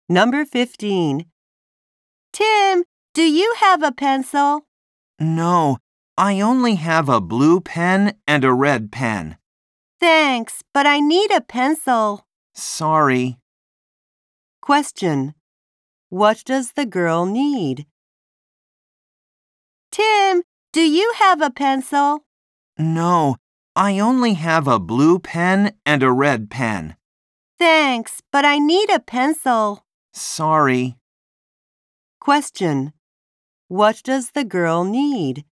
Number 15. Tim, do you have a pencil? No, I only have a blue pen and a red pen. Thanks, but I need a pencil. Sorry. Question. What does the girl need? Tim, do you have a pencil? No, I only have a blue pen and a red pen. Thanks, but I need a pencil. Sorry. Question. What does the girl need?